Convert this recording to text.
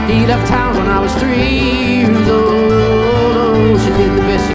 He left town when I was 3 years old. Oh, she did the best she